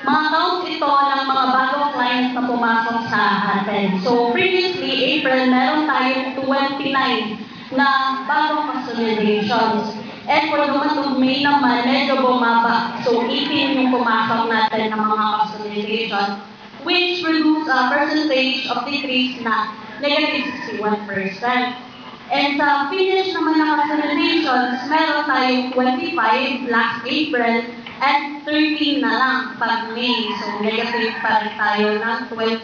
Mga counts ito ng mga bagong clients na pumasok sa atin. So, previously, April, meron tayong 29 na bagong consolidations. And for the month of May naman, medyo bumaba. So, 18 yung pumasok natin ng mga consolidations, which produce a percentage of decrease na negative 61%. And sa finish naman ng consolidations, meron tayong 25 last April at 13 na lang pag May. So, negative pa rin tayo ng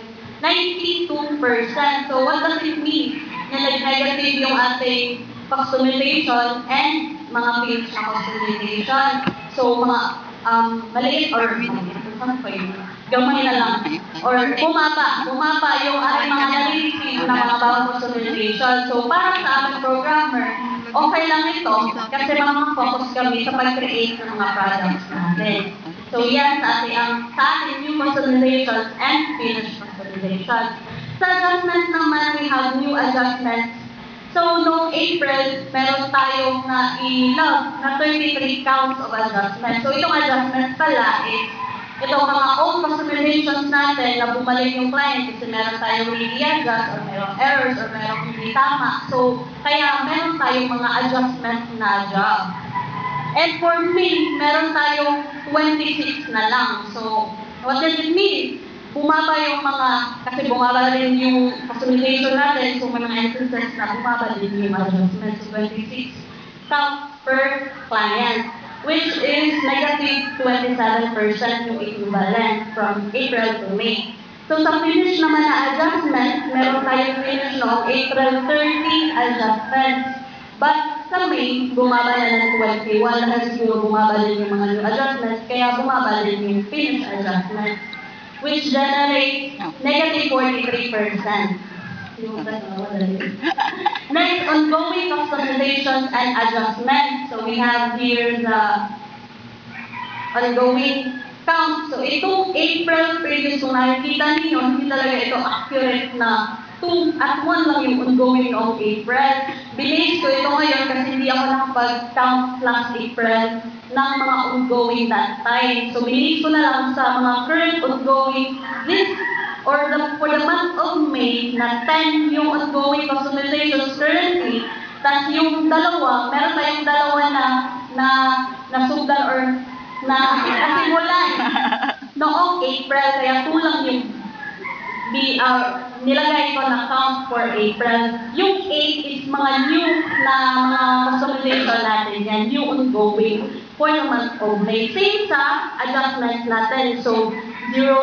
92%. So, what does it mean na nag-negative yung ating customization and mga finish na customization? So, mga maliit or ano pa yun? Gamay na lang. Or bumaba yung ating mga nare-receive na mga bagong customization. So, para sa aming programmer, okay lang ito kasi focus kami sa pag-create ng mga products natin. So, yan sa ating new customizations and finished customizations. Sa adjustments naman, we have new adjustments. So, noong April, meron tayong na-log na 33 counts of adjustments. So, itong adjustments pala is itong mga old customizations natin na bumalik yung client kasi meron tayong i-adjust or merong errors or merong hindi tama. So, kaya meron tayong mga adjustments na job. And for me, meron tayong 26 na lang. So, what does it mean? Bumaba yung kasi bumaba rin yung customization natin. So, may mga instances na bumaba din yung adjustments. So, 26 counts per client, which is negative 27% yung equivalent from April to May. So, sa finish naman na adjustments, meron tayong finish noong April 30 adjustments. But sa May, bumaba na ng 21 dahil siguro bumaba din yung mga new adjustments, kaya bumaba din yung finish adjustments, which generates negative 43%. Next, ongoing customizations and adjustments. So we have here the ongoing count. So itong April previous kung nakikita ninyo, hindi talaga ito accurate na 2 at 1 lang yung ongoing noong April. Binase ko ito ngayon kasi hindi ako nakapag-count last April ng mga ongoing that time. So binase ko na lang sa mga current ongoing for the month of May na 10 yung ongoing customizations currently. Tapos yung dalawa, meron tayong dalawa na nasugdan or na nasimulan noong April, kaya kulang yung nilagay ko na count for April. Yung 8 is mga new na mga customization natin yan, new ongoing for the month of May. Same sa adjustments natin. So, 0